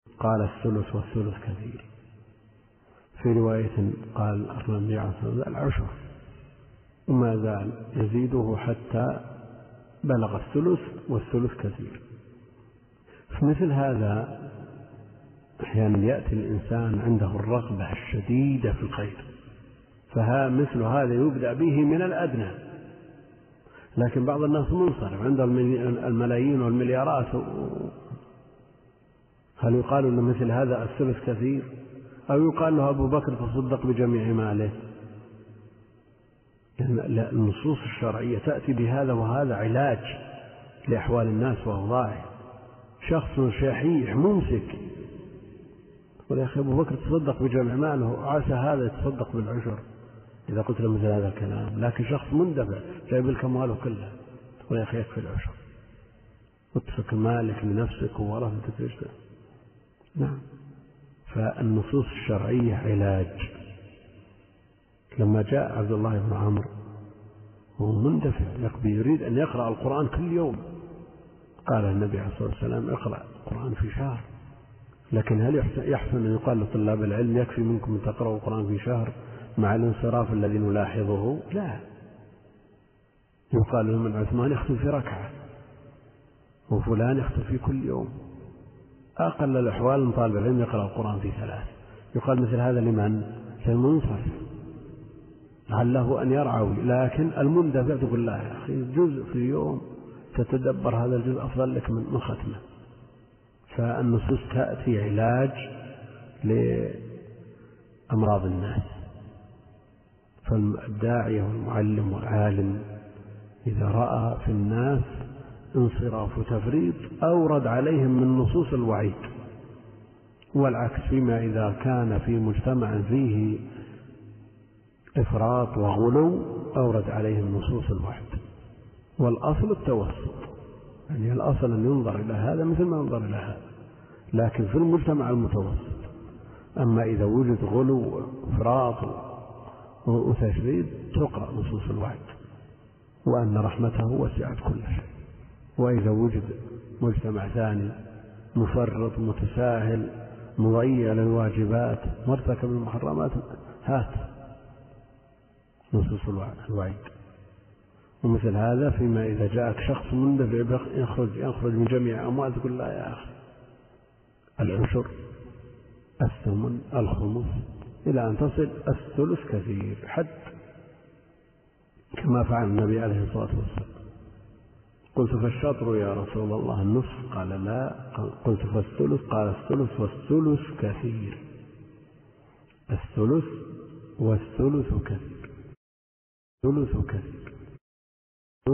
قال الثلث والثلث كثير. في رواية قال النبي عليه الصلاة والسلام العشر، وما زال يزيده حتى بلغ الثلث والثلث كثير. في مثل هذا أحيانا يأتي الإنسان عنده الرغبة الشديدة في الخير، مثل هذا يبدأ به من الأدنى، لكن بعض الناس منصرف عنده الملايين والمليارات، هل يقال له مثل هذا الثلث كثير؟ أو يقال له أبو بكر تصدق بجميع ماله؟ يعني النصوص الشرعية تأتي بهذا، وهذا علاج لأحوال الناس وأوضاعهم. شخص شحيح ممسك يقول يا أخي أبو بكر تصدق بجميع ماله، عسى هذا يتصدق بالعشر إذا قلت له مثل هذا الكلام. لكن شخص مندفع جايب لك أمواله كلها تقول يا أخي يكفي العشر، اترك مالك لنفسك وورثتك تجده. نعم. فالنصوص الشرعية علاج. لما جاء عبد الله بن عمرو وهو مندفع يريد أن يقرأ القرآن كل يوم، قال النبي عليه الصلاة والسلام اقرأ القرآن في شهر. لكن هل يحسن أن يقال لطلاب العلم يكفي منكم أن تقرأوا القرآن في شهر مع الانصراف الذي نلاحظه؟ لا، يقال لهم من عثمان يختم في ركعة، وفلان يختم في كل يوم. أقل الأحوال من طالب العلم يقرأ القرآن في 3. يقال مثل هذا لمن؟ للمنصرف، لعله أن يرعوي. لكن المندفع تقول لا يا أخي جزء في يوم تتدبر هذا الجزء أفضل لك من ختمه. فالنصوص تأتي علاج لأمراض الناس. فالداعية والمعلم والعالم إذا رأى في الناس انصراف وتفريط أورد عليهم من نصوص الوعيد، والعكس فيما إذا كان في مجتمع فيه إفراط وغلو أورد عليهم نصوص الوعد. والأصل التوسط، يعني الأصل أن ينظر إلى هذا مثل ما ينظر إلى هذا، لكن في المجتمع المتوسط. أما إذا وجد غلو وإفراط وتشديد تقرأ نصوص الوعد، وأن رحمته وسعت كل شيء. وإذا وجد مجتمع ثاني مفرط متساهل مضيع للواجبات مرتكب المحرمات، هات نصوص الوعيد. ومثل هذا فيما إذا جاءك شخص مندفع يخرج من جميع أموال تقول لا يا أخي العشر، الثمن، الخمس، إلى أن تصل الثلث كثير، حتى كما فعل النبي عليه الصلاة والسلام. قلت فالشطر يا رسول الله النصف؟ قال لا. قلت فالثلث؟ قال الثلث والثلث كثير. الثلث والثلث كثير. ثلث كثير.